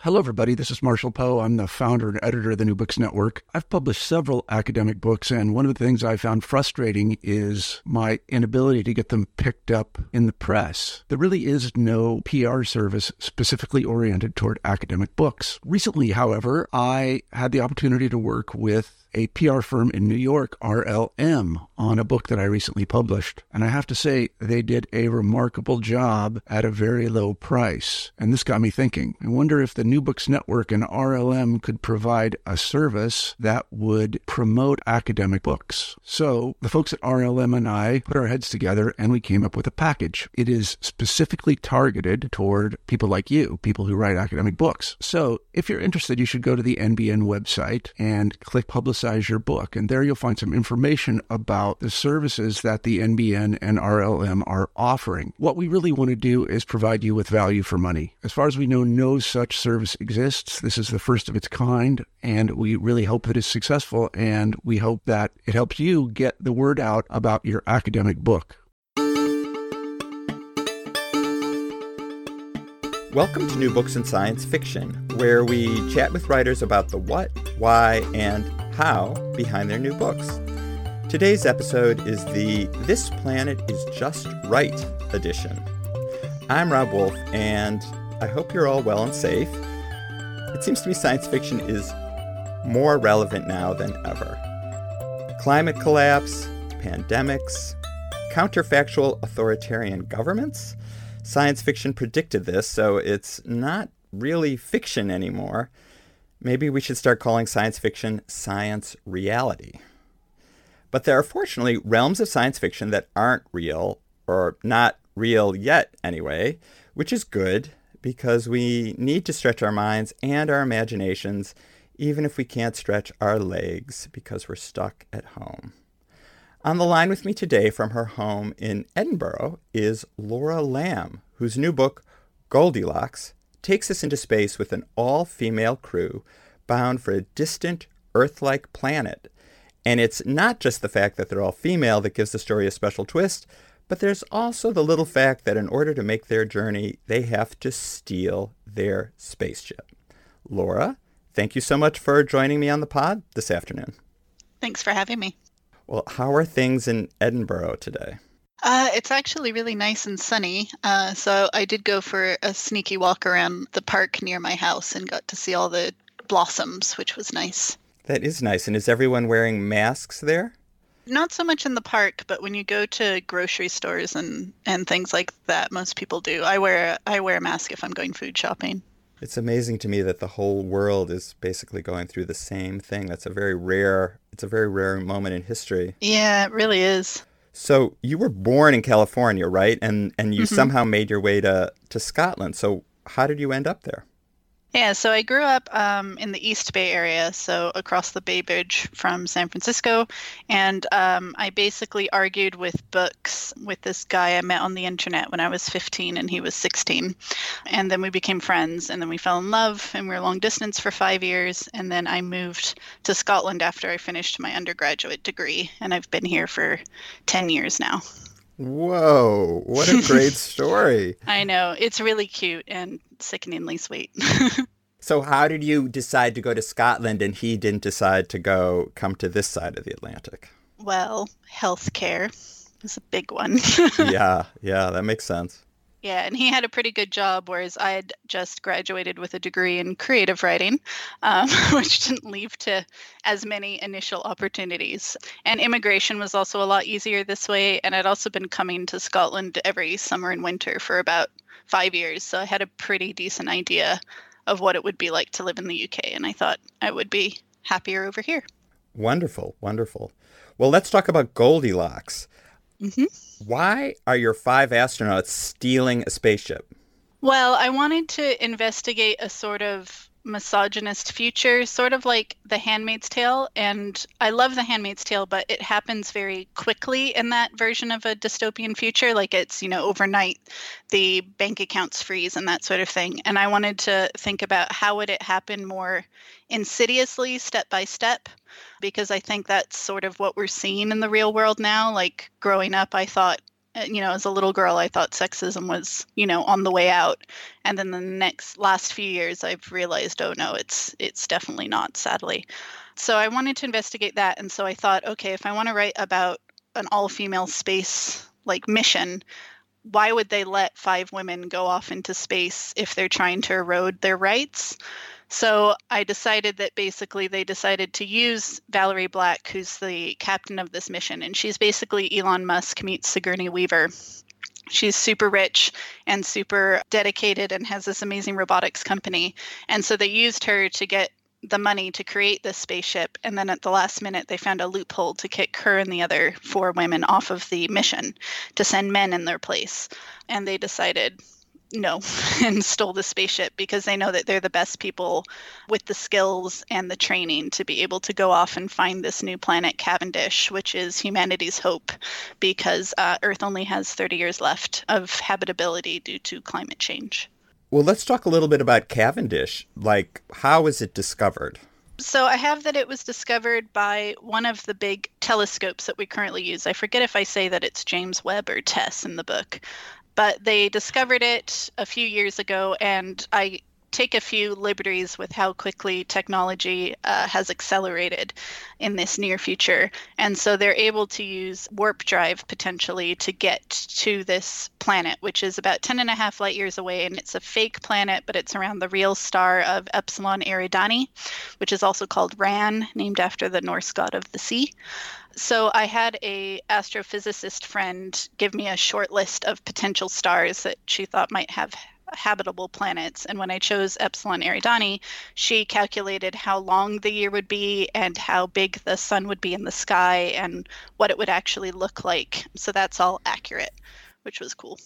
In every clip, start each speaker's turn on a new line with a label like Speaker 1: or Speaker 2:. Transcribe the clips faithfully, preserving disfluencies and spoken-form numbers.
Speaker 1: Hello, everybody. This is Marshall Poe. I'm the founder and editor of the New Books Network. I've published several academic books, and one of the things I found frustrating is my inability to get them picked up in the press. There really is no P R service specifically oriented toward academic books. Recently, however, I had the opportunity to work with a P R firm in New York, R L M, on a book that I recently published. And I have to say, they did a remarkable job at a very low price. And this got me thinking. I wonder if the New Books Network and R L M could provide a service that would promote academic books. So the folks at R L M and I put our heads together and we came up with a package. It is specifically targeted toward people like you, people who write academic books. So if you're interested, you should go to the N B N website and click Publicize your book. And there you'll find some information about the services that the N B N and R L M are offering. What we really want to do is provide you with value for money. As far as we know, no such service exists. This is the first of its kind, and we really hope that it's successful, and we hope that it helps you get the word out about your academic book.
Speaker 2: Welcome to New Books in Science Fiction, where we chat with writers about the what, why, and how behind their new books. Today's episode is the This Planet is Just Right edition. I'm Rob Wolf, and I hope you're all well and safe. It seems to me science fiction is more relevant now than ever. Climate collapse, pandemics, counterfactual authoritarian governments. Science fiction predicted this, so it's not really fiction anymore. Maybe we should start calling science fiction science reality. But there are fortunately realms of science fiction that aren't real, or not real yet anyway, which is good because we need to stretch our minds and our imaginations, even if we can't stretch our legs because we're stuck at home. On the line with me today from her home in Edinburgh is Laura Lamb, whose new book, Goldilocks, takes us into space with an all-female crew bound for a distant Earth-like planet. And it's not just the fact that they're all female that gives the story a special twist, but there's also the little fact that in order to make their journey, they have to steal their spaceship. Laura, thank you so much for joining me on the pod this afternoon.
Speaker 3: Thanks for having me.
Speaker 2: Well, how are things in Edinburgh today?
Speaker 3: Uh, it's actually really nice and sunny. Uh, so I did go for a sneaky walk around the park near my house and got to see all the blossoms, which was nice.
Speaker 2: That is nice. And is everyone wearing masks there?
Speaker 3: Not so much in the park, but when you go to grocery stores and, and things like that, most people do. I wear I wear a mask if I'm going food shopping.
Speaker 2: It's amazing to me that the whole world is basically going through the same thing. That's a very rare, it's a very rare moment in history.
Speaker 3: Yeah, it really is.
Speaker 2: So you were born in California, right? And and you
Speaker 3: Mm-hmm.
Speaker 2: somehow made your way to, to Scotland. So how did you end up there?
Speaker 3: Yeah, so I grew up um, in the East Bay area, so across the Bay Bridge from San Francisco. And um, I basically argued with books with this guy I met on the internet when I was fifteen and he was sixteen. And then we became friends and then we fell in love and we were long distance for five years. And then I moved to Scotland after I finished my undergraduate degree. And I've been here for ten years now.
Speaker 2: Whoa, what a great story.
Speaker 3: I know. It's really cute and sickeningly sweet.
Speaker 2: So how did you decide to go to Scotland and he didn't decide to go come to this side of the Atlantic?
Speaker 3: Well, healthcare is a big one.
Speaker 2: yeah, yeah, that makes sense.
Speaker 3: Yeah, and he had a pretty good job, whereas I had just graduated with a degree in creative writing, um, which didn't lead to as many initial opportunities. And immigration was also a lot easier this way, and I'd also been coming to Scotland every summer and winter for about five years, so I had a pretty decent idea of what it would be like to live in the U K, and I thought I would be happier over here.
Speaker 2: Wonderful, wonderful. Well, let's talk about Goldilocks.
Speaker 3: Mm-hmm.
Speaker 2: Why are your five astronauts stealing a spaceship?
Speaker 3: Well, I wanted to investigate a sort of misogynist future, sort of like The Handmaid's Tale. And I love The Handmaid's Tale, but it happens very quickly in that version of a dystopian future. Like it's, you know, overnight, the bank accounts freeze and that sort of thing. And I wanted to think about how would it happen more insidiously, step by step, because I think that's sort of what we're seeing in the real world now. Like growing up, I thought You know, as a little girl, I thought sexism was, you know, on the way out. And then the next last few years, I've realized, oh no, it's it's definitely not, sadly. So I wanted to investigate that. And so I thought, okay, if I want to write about an all-female space like mission, why would they let five women go off into space if they're trying to erode their rights? So I decided that basically they decided to use Valerie Black, who's the captain of this mission. And she's basically Elon Musk meets Sigourney Weaver. She's super rich and super dedicated and has this amazing robotics company. And so they used her to get the money to create this spaceship. And then at the last minute, they found a loophole to kick her and the other four women off of the mission to send men in their place. And they decided no and stole the spaceship because they know that they're the best people with the skills and the training to be able to go off and find this new planet Cavendish, which is humanity's hope, because uh, Earth only has thirty years left of habitability due to climate change.
Speaker 2: Well, let's talk a little bit about Cavendish. Like, how was it discovered?
Speaker 3: So I have that it was discovered by one of the big telescopes that we currently use. I forget if I say that it's James Webb or TESS in the book. But they discovered it a few years ago, and I take a few liberties with how quickly technology uh, has accelerated in this near future. And so they're able to use warp drive potentially to get to this planet, which is about ten and a half light years away. And it's a fake planet, but it's around the real star of Epsilon Eridani, which is also called Ran, named after the Norse god of the sea. So I had a astrophysicist friend give me a short list of potential stars that she thought might have habitable planets. And when I chose Epsilon Eridani, she calculated how long the year would be and how big the sun would be in the sky and what it would actually look like. So that's all accurate, which was cool.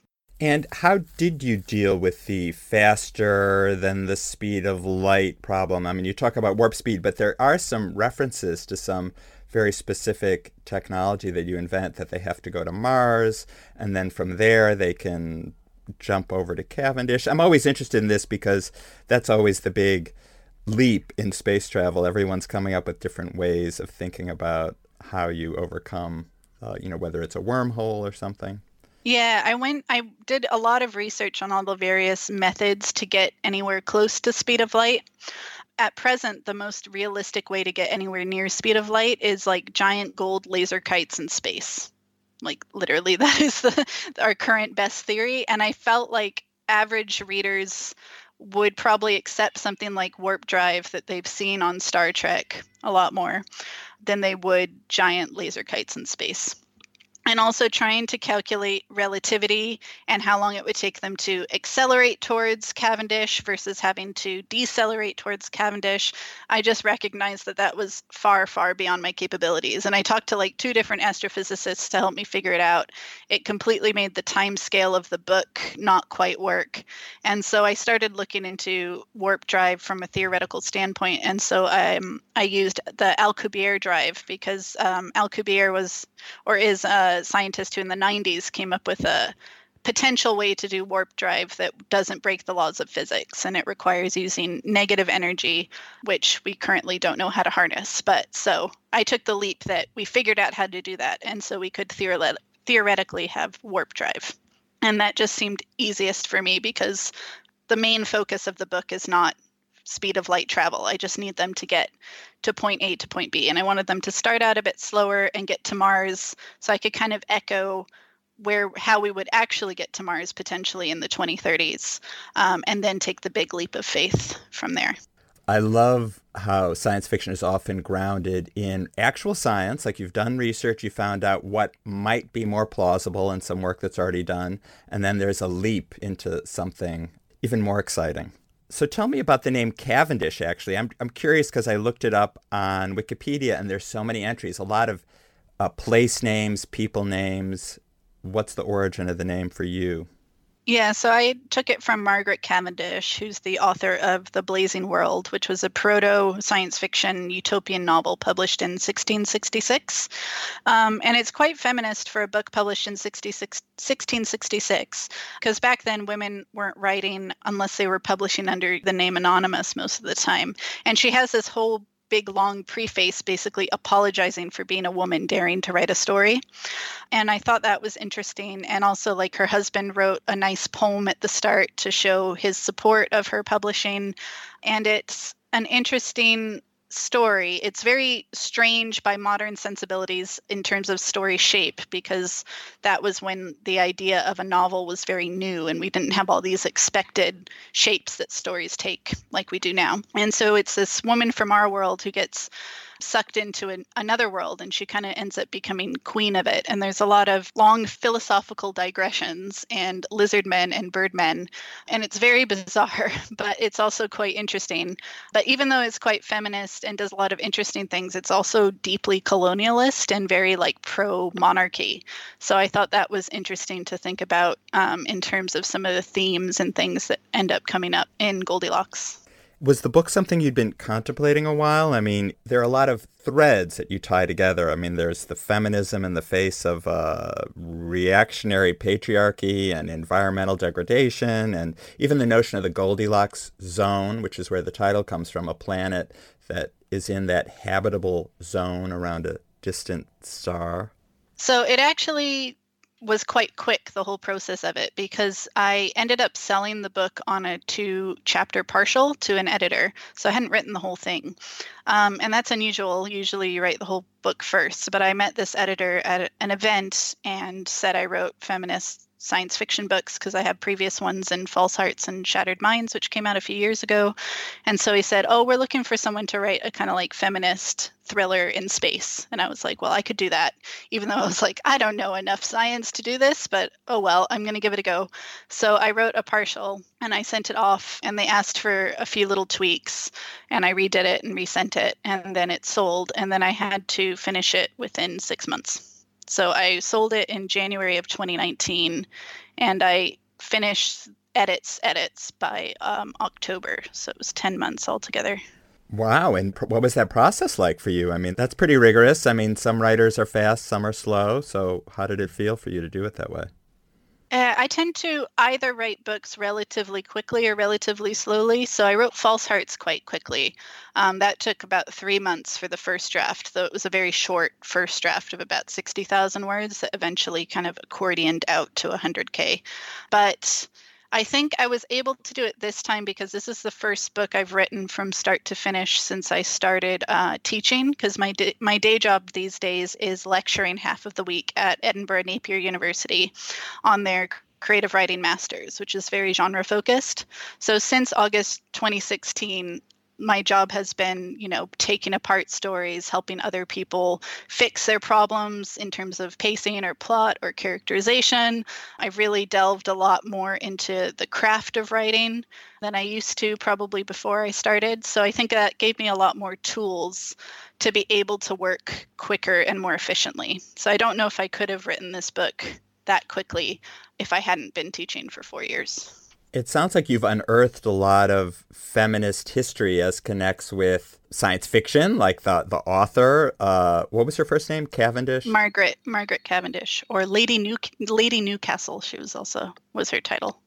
Speaker 2: And how did you deal with the faster than the speed of light problem? I mean, you talk about warp speed, but there are some references to some very specific technology that you invent, that they have to go to Mars, and then from there they can jump over to Cavendish. I'm always interested in this because that's always the big leap in space travel. Everyone's coming up with different ways of thinking about how you overcome, uh, you know, whether it's a wormhole or something.
Speaker 3: Yeah, I went, I did a lot of research on all the various methods to get anywhere close to speed of light. At present, the most realistic way to get anywhere near speed of light is like giant gold laser kites in space. Like literally, that is the, our current best theory. And I felt like average readers would probably accept something like warp drive that they've seen on Star Trek a lot more than they would giant laser kites in space. And also trying to calculate relativity and how long it would take them to accelerate towards Cavendish versus having to decelerate towards Cavendish. I just recognized that that was far, far beyond my capabilities. And I talked to like two different astrophysicists to help me figure it out. It completely made the time scale of the book not quite work. And so I started looking into warp drive from a theoretical standpoint. And so um, I used the Alcubierre drive because um, Alcubierre was or is a scientist who in the nineties came up with a potential way to do warp drive that doesn't break the laws of physics, and it requires using negative energy, which we currently don't know how to harness. But so I took the leap that we figured out how to do that, and so we could theoret- theoretically have warp drive. And that just seemed easiest for me because the main focus of the book is not speed of light travel. I just need them to get to point A to point B. And I wanted them to start out a bit slower and get to Mars so I could kind of echo where how we would actually get to Mars potentially in the twenty thirties, um, and then take the big leap of faith from there.
Speaker 2: I love how science fiction is often grounded in actual science. Like you've done research, you found out what might be more plausible in some work that's already done, and then there's a leap into something even more exciting. So tell me about the name Cavendish, actually. I'm I'm curious because I looked it up on Wikipedia, and there's so many entries, a lot of uh, place names, people names. What's the origin of the name for you?
Speaker 3: Yeah, so I took it from Margaret Cavendish, who's the author of The Blazing World, which was a proto-science fiction utopian novel published in sixteen sixty-six. Um, and it's quite feminist for a book published in sixteen sixty-six, because back then women weren't writing unless they were publishing under the name anonymous most of the time. And she has this whole big, long preface basically apologizing for being a woman daring to write a story. And I thought that was interesting. And also, like, her husband wrote a nice poem at the start to show his support of her publishing. And it's an interesting story. It's very strange by modern sensibilities in terms of story shape, because that was when the idea of a novel was very new and we didn't have all these expected shapes that stories take like we do now. And so it's this woman from our world who gets sucked into an, another world, and she kind of ends up becoming queen of it. And there's a lot of long philosophical digressions and lizard men and bird men, and it's very bizarre, but it's also quite interesting. But even though it's quite feminist and does a lot of interesting things, it's also deeply colonialist and very like pro-monarchy. So I thought that was interesting to think about um, in terms of some of the themes and things that end up coming up in Goldilocks.
Speaker 2: Was the book something you'd been contemplating a while? I mean, there are a lot of threads that you tie together. I mean, there's the feminism in the face of uh, reactionary patriarchy and environmental degradation, and even the notion of the Goldilocks zone, which is where the title comes from, a planet that is in that habitable zone around a distant star.
Speaker 3: So it actually was quite quick, the whole process of it, because I ended up selling the book on a two-chapter partial to an editor. So I hadn't written the whole thing. Um, and that's unusual. Usually you write the whole book first. But I met this editor at an event and said I wrote feminist science fiction books because I have previous ones in False Hearts and Shattered Minds, which came out a few years ago. And so he said, oh, we're looking for someone to write a kind of like feminist thriller in space. And I was like, well, I could do that, even though I was like, I don't know enough science to do this, but oh, well, I'm going to give it a go. So I wrote a partial and I sent it off, and they asked for a few little tweaks, and I redid it and resent it, and then it sold. And then I had to finish it within six months. So I sold it in January of twenty nineteen, and I finished edits, edits by um, October. So it was ten months altogether.
Speaker 2: Wow. And pr- what was that process like for you? I mean, that's pretty rigorous. I mean, some writers are fast, some are slow. So how did it feel for you to do it that way?
Speaker 3: Uh, I tend to either write books relatively quickly or relatively slowly. So I wrote False Hearts quite quickly. Um, that took about three months for the first draft, though it was a very short first draft of about sixty thousand words that eventually kind of accordioned out to one hundred K. But I think I was able to do it this time because this is the first book I've written from start to finish since I started uh, teaching, because my, d- my day job these days is lecturing half of the week at Edinburgh Napier University on their creative writing masters, which is very genre focused. So since August twenty sixteen, my job has been, you know, taking apart stories, helping other people fix their problems in terms of pacing or plot or characterization. I've really delved a lot more into the craft of writing than I used to probably before I started. So I think that gave me a lot more tools to be able to work quicker and more efficiently. So I don't know if I could have written this book that quickly if I hadn't been teaching for four years.
Speaker 2: It sounds like you've unearthed a lot of feminist history as connects with science fiction, like the the author. Uh, what was her first name? Cavendish?
Speaker 3: Margaret Margaret Cavendish, or Lady New Lady Newcastle. She was also was her title.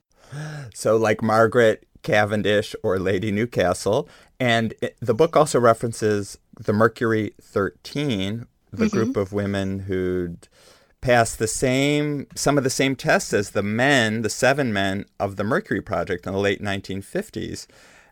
Speaker 2: So like Margaret Cavendish or Lady Newcastle. And it, the book also references the Mercury thirteen, the mm-hmm. group of women who'd passed the same, some of the same tests as the men, the seven men of the Mercury Project in the late nineteen fifties.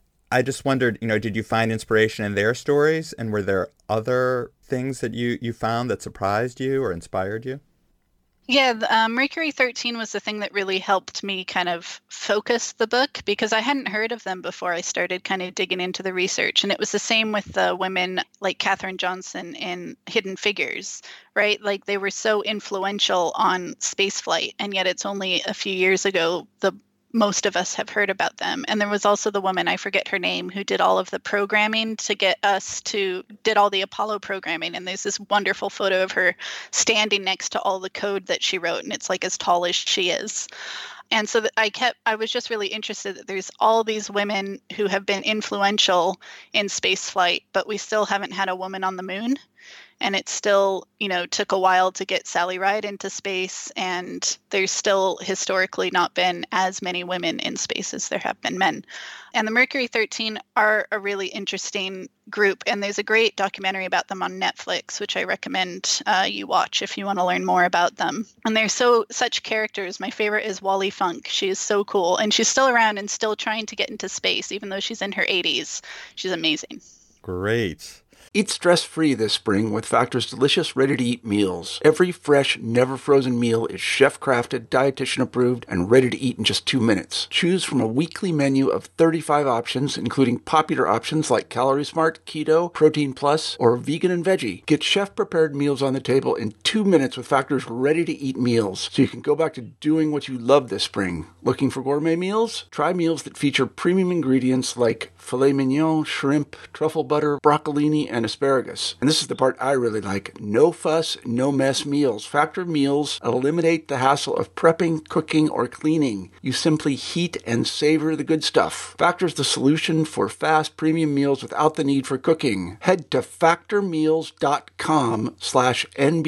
Speaker 2: I just wondered, you know, did you find inspiration in their stories? And were there other things that you, you found that surprised you or inspired you?
Speaker 3: Yeah, the, um, Mercury thirteen was the thing that really helped me kind of focus the book, because I hadn't heard of them before I started kind of digging into the research. And it was the same with the women like Katherine Johnson in Hidden Figures, right? Like they were so influential on spaceflight, and yet it's only a few years ago the most of us have heard about them. And there was also the woman, I forget her name, who did all of the programming to get us to, did all the Apollo programming. And there's this wonderful photo of her standing next to all the code that she wrote, and it's like as tall as she is. And so that I kept, I was just really interested that there's all these women who have been influential in space flight, but we still haven't had a woman on the moon. And it still, you know, took a while to get Sally Ride into space, and there's still historically not been as many women in space as there have been men. And the Mercury thirteen are a really interesting group, and there's a great documentary about them on Netflix, which I recommend uh, you watch if you want to learn more about them. And they're so such characters. My favorite is Wally Funk. She is so cool, and she's still around and still trying to get into space, even though she's in her eighties. She's amazing.
Speaker 2: Great.
Speaker 1: Eat stress-free this spring with Factor's delicious, ready-to-eat meals. Every fresh, never-frozen meal is chef-crafted, dietitian-approved, and ready to eat in just two minutes. Choose from a weekly menu of thirty-five options, including popular options like Calorie Smart, Keto, Protein Plus, or Vegan and Veggie. Get chef-prepared meals on the table in two minutes with Factor's ready-to-eat meals, so you can go back to doing what you love this spring. Looking for gourmet meals? Try meals that feature premium ingredients like filet mignon, shrimp, truffle butter, broccolini, and asparagus. And this is the part I really like. No fuss, no mess meals. Factor meals eliminate the hassle of prepping, cooking, or cleaning. You simply heat and savor the good stuff. Factor's the solution for fast premium meals without the need for cooking. Head to factormeals.com slash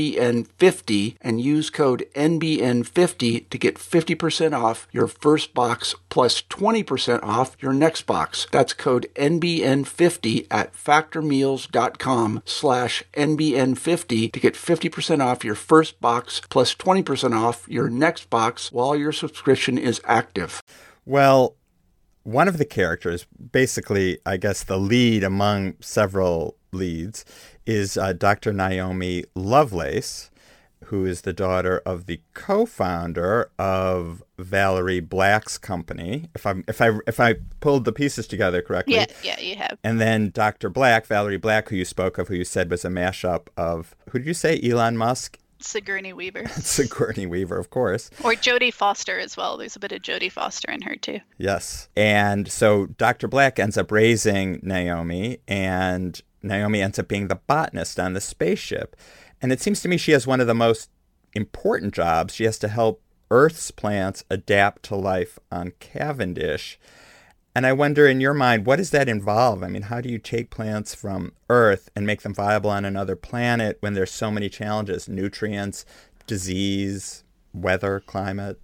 Speaker 1: NBN50 and use code N B N fifty to get fifty percent off your first box plus twenty percent off your next box. That's code N B N fifty at factormeals.com slash NBN50 to get fifty percent off your first box plus twenty percent off your next box while your subscription is active.
Speaker 2: Well, one of the characters, basically, I guess the lead among several leads, is uh, Doctor Naomi Lovelace, who is the daughter of the co-founder of Valerie Black's company. If I if I if I pulled the pieces together correctly.
Speaker 3: Yeah, yeah, you have.
Speaker 2: And then Doctor Black, Valerie Black, who you spoke of, who you said was a mashup of, who did you say, Elon Musk?
Speaker 3: Sigourney Weaver.
Speaker 2: Sigourney Weaver, of course.
Speaker 3: Or Jodie Foster as well. There's a bit of Jodie Foster in her too.
Speaker 2: Yes. And so Doctor Black ends up raising Naomi, and Naomi ends up being the botanist on the spaceship. And it seems to me she has one of the most important jobs. She has to help Earth's plants adapt to life on Cavendish. And I wonder, in your mind, what does that involve? I mean, how do you take plants from Earth and make them viable on another planet when there's so many challenges, nutrients, disease, weather, climate?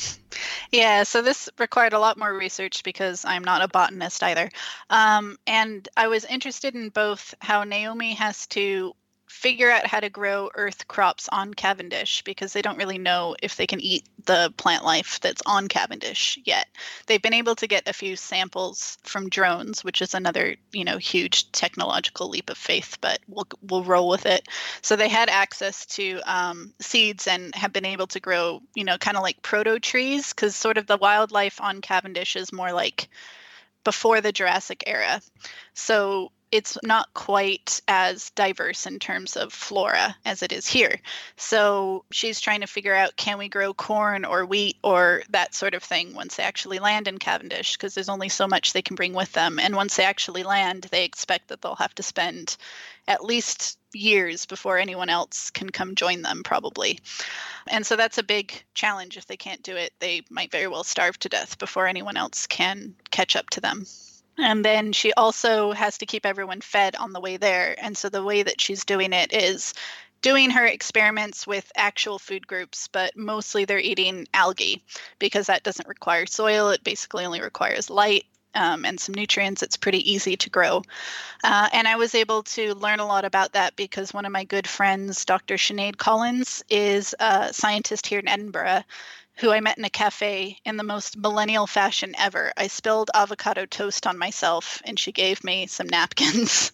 Speaker 3: Yeah, so this required a lot more research because I'm not a botanist either. Um, and I was interested in both how Naomi has to figure out how to grow Earth crops on Cavendish, because they don't really know if they can eat the plant life that's on Cavendish yet. They've been able to get a few samples from drones, which is another, you know, huge technological leap of faith, but we'll we'll roll with it. So they had access to um, seeds and have been able to grow, you know, kind of like proto trees, because sort of the wildlife on Cavendish is more like before the Jurassic era. So it's not quite as diverse in terms of flora as it is here. So she's trying to figure out, can we grow corn or wheat or that sort of thing once they actually land in Cavendish, because there's only so much they can bring with them. And once they actually land, they expect that they'll have to spend at least years before anyone else can come join them, probably. And so that's a big challenge. If they can't do it, they might very well starve to death before anyone else can catch up to them. And then she also has to keep everyone fed on the way there. And so the way that she's doing it is doing her experiments with actual food groups, but mostly they're eating algae because that doesn't require soil. It basically only requires light um, and some nutrients. It's pretty easy to grow. Uh, and I was able to learn a lot about that because one of my good friends, Doctor Sinead Collins, is a scientist here in Edinburgh, who I met in a cafe in the most millennial fashion ever. I spilled avocado toast on myself, and she gave me some napkins.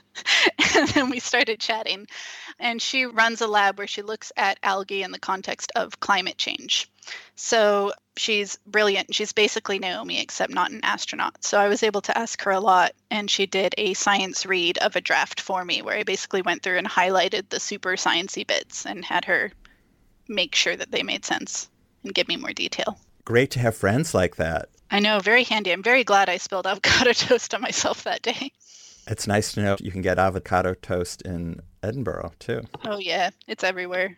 Speaker 3: And then we started chatting. And she runs a lab where she looks at algae in the context of climate change. So she's brilliant. She's basically Naomi, except not an astronaut. So I was able to ask her a lot, and she did a science read of a draft for me, where I basically went through and highlighted the super sciencey bits and had her make sure that they made sense and give me more detail.
Speaker 2: Great to have friends like that.
Speaker 3: I know, very handy. I'm very glad I spilled avocado toast on myself that day.
Speaker 2: It's nice to know you can get avocado toast in Edinburgh, too.
Speaker 3: Oh, yeah. It's everywhere.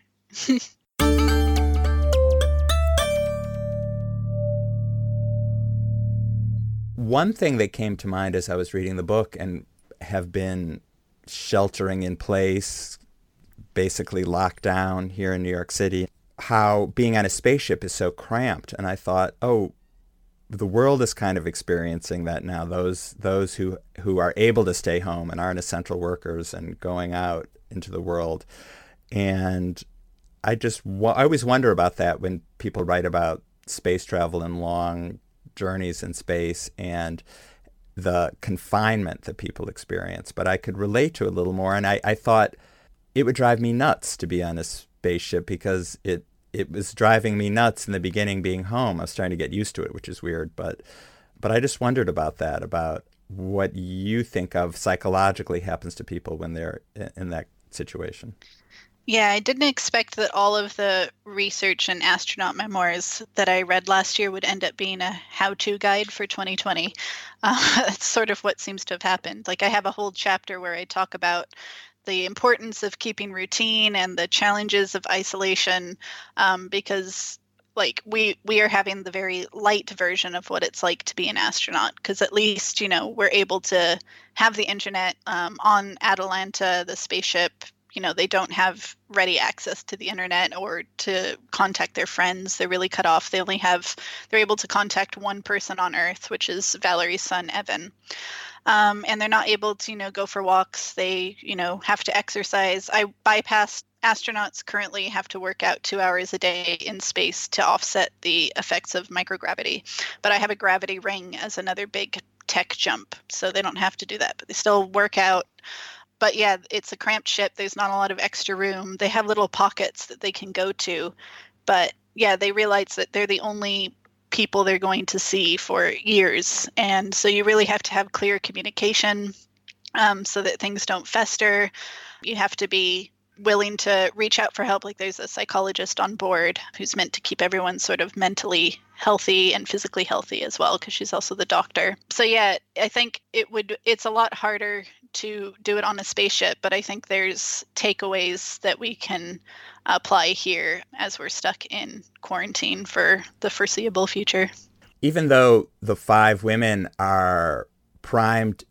Speaker 2: One thing that came to mind as I was reading the book and have been sheltering in place, basically locked down here in New York City, how being on a spaceship is so cramped. And I thought, oh, the world is kind of experiencing that now. Those those who, who are able to stay home and aren't essential workers and going out into the world. And I just I always wonder about that when people write about space travel and long journeys in space and the confinement that people experience. But I could relate to it a little more. And I, I thought it would drive me nuts to be on a spaceship because it it was driving me nuts in the beginning being home. I was trying to get used to it, which is weird. But but I just wondered about that, about what you think of psychologically happens to people when they're in that situation.
Speaker 3: Yeah, I didn't expect that all of the research and astronaut memoirs that I read last year would end up being a how-to guide for twenty twenty. Uh, that's sort of what seems to have happened. Like I have a whole chapter where I talk about the importance of keeping routine and the challenges of isolation, um, because like we we are having the very light version of what it's like to be an astronaut, because at least, you know, we're able to have the internet um, on Atalanta, the spaceship. You know, they don't have ready access to the internet or to contact their friends. They're really cut off. They only have, they're able to contact one person on Earth, which is Valerie's son, Evan. Um, and they're not able to, you know, go for walks. They, you know, have to exercise. I bypassed, astronauts currently have to work out two hours a day in space to offset the effects of microgravity. But I have a gravity ring as another big tech jump. So they don't have to do that, but they still work out. But yeah, it's a cramped ship. There's not a lot of extra room. They have little pockets that they can go to. But yeah, they realize that they're the only people they're going to see for years. And so you really have to have clear communication um, so that things don't fester. You have to be willing to reach out for help. Like there's a psychologist on board who's meant to keep everyone sort of mentally healthy and physically healthy as well, because she's also the doctor. So yeah, I think it would, it's a lot harder to do it on a spaceship, but I think there's takeaways that we can apply here as we're stuck in quarantine for the foreseeable future.
Speaker 2: Even though the five women are primed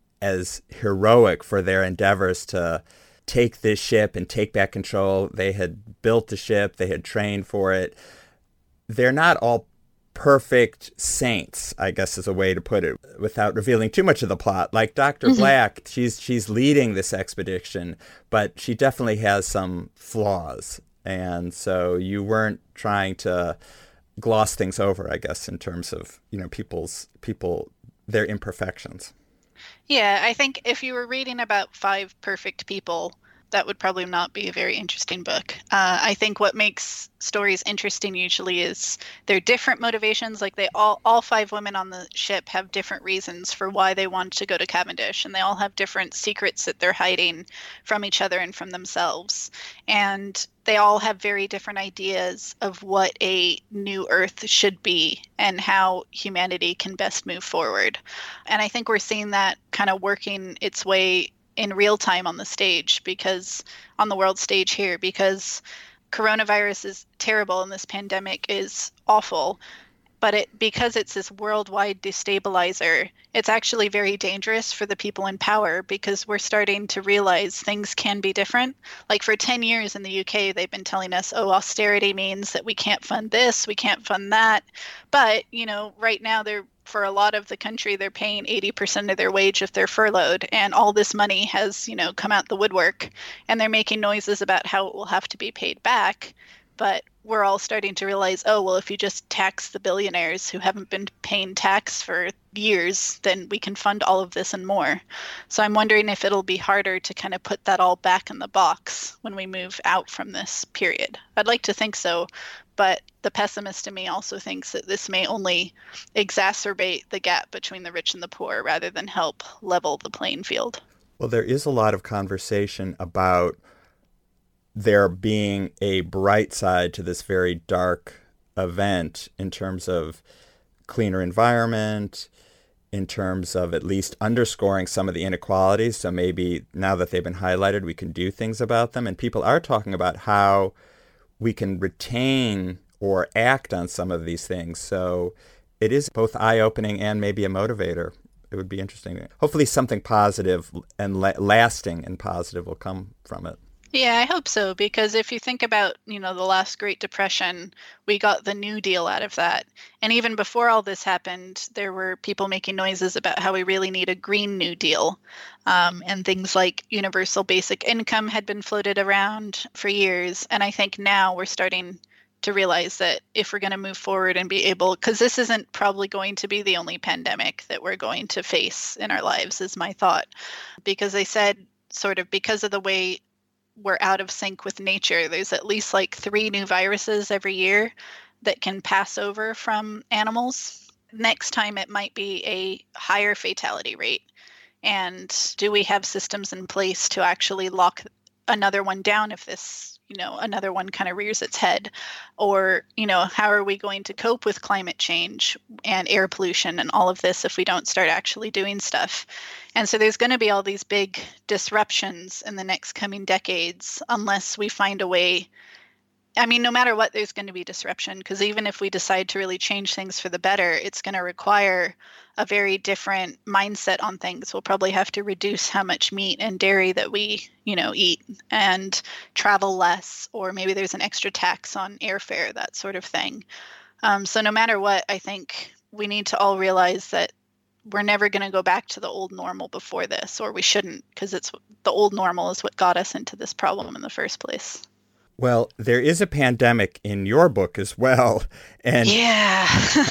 Speaker 2: as heroic for their endeavors to take this ship and take back control, they had built the ship, they had trained for it, they're not all perfect saints, I guess is a way to put it, without revealing too much of the plot. Like Doctor Mm-hmm. Black, she's she's leading this expedition, but she definitely has some flaws. And so you weren't trying to gloss things over, I guess, in terms of, you know, people's people their imperfections.
Speaker 3: Yeah, I think if you were reading about five perfect people, that would probably not be a very interesting book. Uh, I think what makes stories interesting usually is their different motivations. Like they all, all five women on the ship have different reasons for why they want to go to Cavendish, and they all have different secrets that they're hiding from each other and from themselves. And they all have very different ideas of what a new Earth should be and how humanity can best move forward. And I think we're seeing that kind of working its way in real time on the stage, because on the world stage here, because coronavirus is terrible and this pandemic is awful, but it because it's this worldwide destabilizer, it's actually very dangerous for the people in power, because we're starting to realize things can be different. Like for ten years in the U K, they've been telling us, oh, austerity means that we can't fund this, we can't fund that. But, you know, right now they're for a lot of the country, they're paying eighty percent of their wage if they're furloughed, and all this money has, you know, come out the woodwork, and they're making noises about how it will have to be paid back. But we're all starting to realize, oh, well, if you just tax the billionaires who haven't been paying tax for years, then we can fund all of this and more. So I'm wondering if it'll be harder to kind of put that all back in the box when we move out from this period. I'd like to think so, but the pessimist in me also thinks that this may only exacerbate the gap between the rich and the poor rather than help level the playing field.
Speaker 2: Well, there is a lot of conversation about there being a bright side to this very dark event in terms of cleaner environment, in terms of at least underscoring some of the inequalities. So maybe now that they've been highlighted, we can do things about them. And people are talking about how we can retain or act on some of these things. So it is both eye-opening and maybe a motivator it would be interesting. Hopefully something positive and la- lasting and positive will come from it.
Speaker 3: Yeah, I hope so, because if you think about, you know, the last Great Depression, we got the New Deal out of that. And even before all this happened, there were people making noises about how we really need a Green New Deal. Um, and things like universal basic income had been floated around for years. And I think now we're starting to realize that if we're going to move forward and be able, because this isn't probably going to be the only pandemic that we're going to face in our lives, is my thought. Because they said, sort of, because of the way we're out of sync with nature, there's at least like three new viruses every year that can pass over from animals. Next time it might be a higher fatality rate. And do we have systems in place to actually lock another one down if this, you know, another one kind of rears its head? Or, you know, how are we going to cope with climate change and air pollution and all of this if we don't start actually doing stuff? And so there's going to be all these big disruptions in the next coming decades unless we find a way. I mean, no matter what, there's going to be disruption, because even if we decide to really change things for the better, it's going to require a very different mindset on things. We'll probably have to reduce how much meat and dairy that we, you know, eat, and travel less, or maybe there's an extra tax on airfare, that sort of thing. Um, so no matter what, I think we need to all realize that we're never going to go back to the old normal before this, or we shouldn't, because it's the old normal is what got us into this problem in the first place.
Speaker 2: Well, there is a pandemic in your book as well. And
Speaker 3: yeah.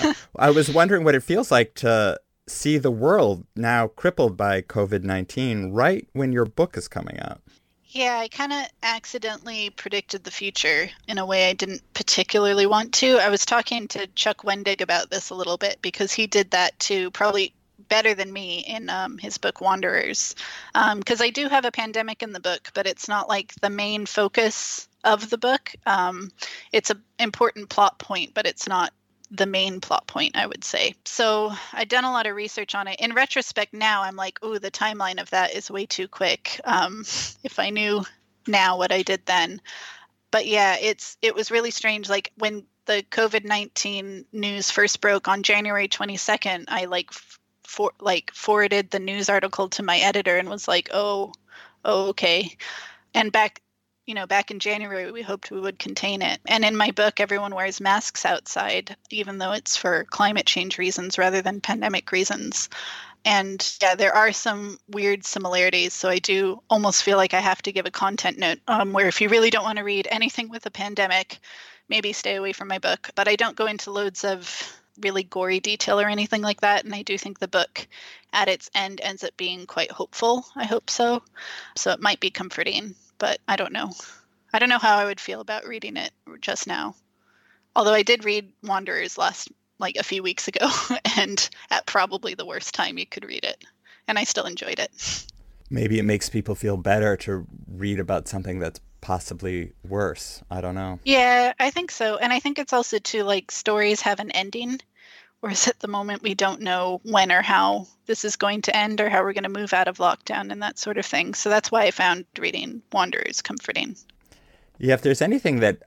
Speaker 2: I was wondering what it feels like to see the world now crippled by covid nineteen right when your book is coming out.
Speaker 3: Yeah, I kind of accidentally predicted the future in a way I didn't particularly want to. I was talking to Chuck Wendig about this a little bit, because he did that too, probably better than me, in um, his book Wanderers. Because um, I do have a pandemic in the book, but it's not like the main focus of the book. Um, it's an important plot point, but it's not the main plot point, I would say. So I'd done a lot of research on it. In retrospect now, I'm like, ooh, the timeline of that is way too quick. Um, if I knew now what I did then. But yeah, it's it was really strange. Like when the covid nineteen news first broke on January twenty-second, I like for like forwarded the news article to my editor and was like, oh, oh okay. And back You know, back in January, we hoped we would contain it. And in my book, everyone wears masks outside, even though it's for climate change reasons rather than pandemic reasons. And yeah, there are some weird similarities. So I do almost feel like I have to give a content note um, where if you really don't want to read anything with a pandemic, maybe stay away from my book. But I don't go into loads of really gory detail or anything like that. And I do think the book at its end ends up being quite hopeful. I hope so. So it might be comforting. But I don't know. I don't know how I would feel about reading it just now. Although I did read Wanderers last, like a few weeks ago, and at probably the worst time you could read it. And I still enjoyed it.
Speaker 2: Maybe it makes people feel better to read about something that's possibly worse. I don't know.
Speaker 3: Yeah, I think so. And I think it's also too, like, stories have an ending. Whereas at the moment, we don't know when or how this is going to end or how we're going to move out of lockdown and that sort of thing. So that's why I found reading Wanderers comforting.
Speaker 2: Yeah, if there's anything that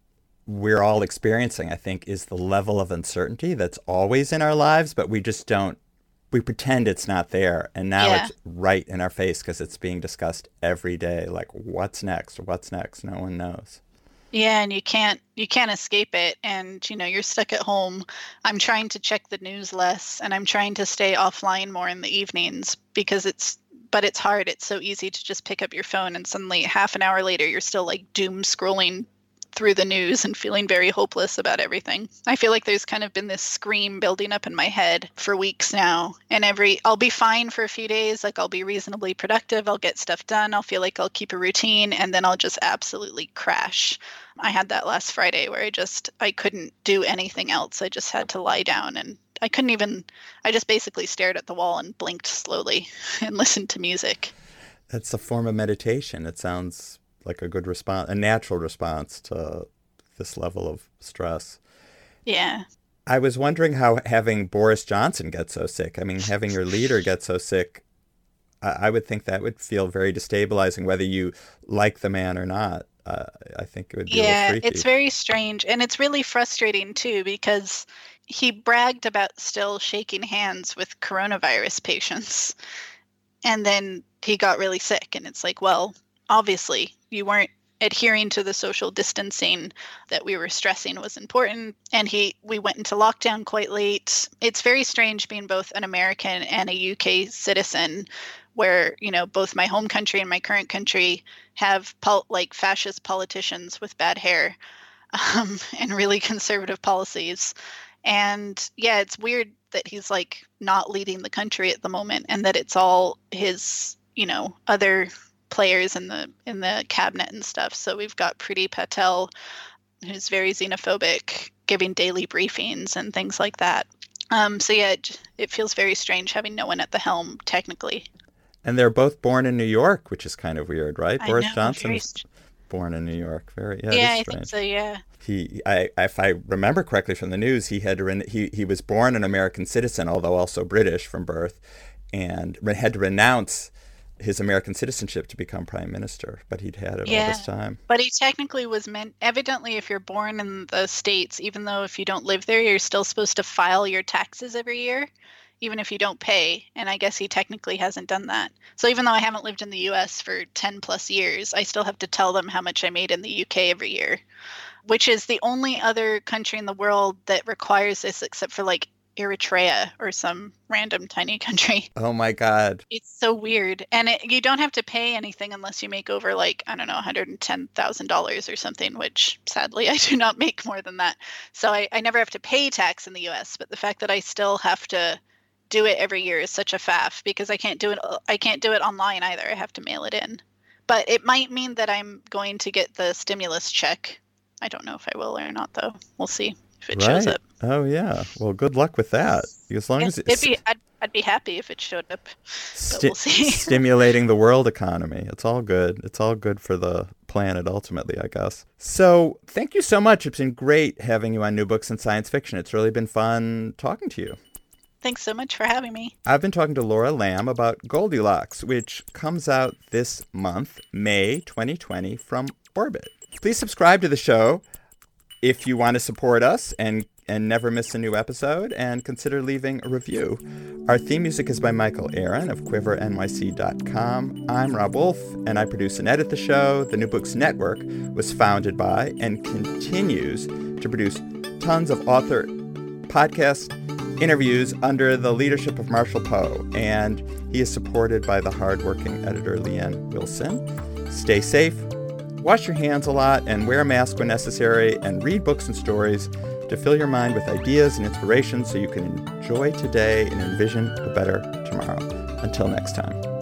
Speaker 2: we're all experiencing, I think, is the level of uncertainty that's always in our lives, but we just don't, we pretend it's not there. And now yeah. It's right in our face because it's being discussed every day. Like, what's next? What's next? No one knows.
Speaker 3: Yeah, and you can't you can't escape it, and you know you're stuck at home. I'm trying to check the news less, and I'm trying to stay offline more in the evenings because it's but it's hard. It's so easy to just pick up your phone and suddenly half an hour later you're still like doom scrolling through the news and feeling very hopeless about everything. I feel like there's kind of been this scream building up in my head for weeks now. And every, I'll be fine for a few days. Like I'll be reasonably productive. I'll get stuff done. I'll feel like I'll keep a routine, and then I'll just absolutely crash. I had that last Friday where I just, I couldn't do anything else. I just had to lie down, and I couldn't even, I just basically stared at the wall and blinked slowly and listened to music.
Speaker 2: That's a form of meditation. It sounds like a good response, a natural response to this level of stress.
Speaker 3: Yeah.
Speaker 2: I was wondering how having Boris Johnson get so sick, I mean, having your leader get so sick, I, I would think that would feel very destabilizing, whether you like the man or not. Uh, I think it would be
Speaker 3: yeah,
Speaker 2: a little freaky.
Speaker 3: It's very strange. And it's really frustrating, too, because he bragged about still shaking hands with coronavirus patients. And then he got really sick. And it's like, well, obviously you weren't adhering to the social distancing that we were stressing was important. And he we went into lockdown quite late. It's very strange being both an American and a U K citizen, where, you know, both my home country and my current country have pol- like fascist politicians with bad hair um, and really conservative policies. And yeah, it's weird that he's like not leading the country at the moment, and that it's all his, you know, other players in the in the cabinet and stuff. So we've got Priti Patel, who's very xenophobic, giving daily briefings and things like that. Um, so yeah, it, it feels very strange having no one at the helm technically.
Speaker 2: And they're both born in New York, which is kind of weird, right?
Speaker 3: I
Speaker 2: Boris
Speaker 3: know,
Speaker 2: Johnson's born in New York. Very yeah.
Speaker 3: Yeah,
Speaker 2: it is
Speaker 3: I
Speaker 2: strange.
Speaker 3: think so. Yeah.
Speaker 2: He, I, if I remember correctly from the news, he had to re- he he was born an American citizen, although also British from birth, and re- had to renounce his American citizenship to become prime minister. But he'd had it
Speaker 3: Yeah.
Speaker 2: all this time.
Speaker 3: But he technically was meant, evidently, if you're born in the States, even though if you don't live there, you're still supposed to file your taxes every year, even if you don't pay. And I guess he technically hasn't done that. So even though I haven't lived in the U S for ten plus years, I still have to tell them how much I made in the U K every year, which is the only other country in the world that requires this, except for like Eritrea or some random tiny country.
Speaker 2: Oh my God.
Speaker 3: It's so weird. And it, you don't have to pay anything unless you make over like, I don't know, one hundred ten thousand dollars or something, which sadly I do not make more than that. So I, I never have to pay tax in the U S, but the fact that I still have to do it every year is such a faff, because I can't do it I can't do it online either. I have to mail it in. But it might mean that I'm going to get the stimulus check. I don't know if I will or not, though. We'll see if it
Speaker 2: Right.
Speaker 3: shows up.
Speaker 2: Oh yeah. Well, good luck with that. As long
Speaker 3: Yeah,
Speaker 2: as
Speaker 3: it'd
Speaker 2: it's
Speaker 3: be, I'd, I'd be happy if it showed up. But
Speaker 2: sti-
Speaker 3: we'll see.
Speaker 2: stimulating the world economy. It's all good. It's all good for the planet ultimately, I guess. So thank you so much. It's been great having you on New Books in Science Fiction. It's really been fun talking to you.
Speaker 3: Thanks so much for having me.
Speaker 2: I've been talking to Laura Lamb about Goldilocks, which comes out this month, May twenty twenty, from Orbit. Please subscribe to the show if you want to support us and, and never miss a new episode, and consider leaving a review. Our theme music is by Michael Aaron of quiver N Y C dot com. I'm Rob Wolf, and I produce and edit the show. The New Books Network was founded by and continues to produce tons of author podcast interviews under the leadership of Marshall Poe, and he is supported by the hardworking editor Leanne Wilson. Stay safe, wash your hands a lot, and wear a mask when necessary, and read books and stories to fill your mind with ideas and inspiration so you can enjoy today and envision a better tomorrow. Until next time.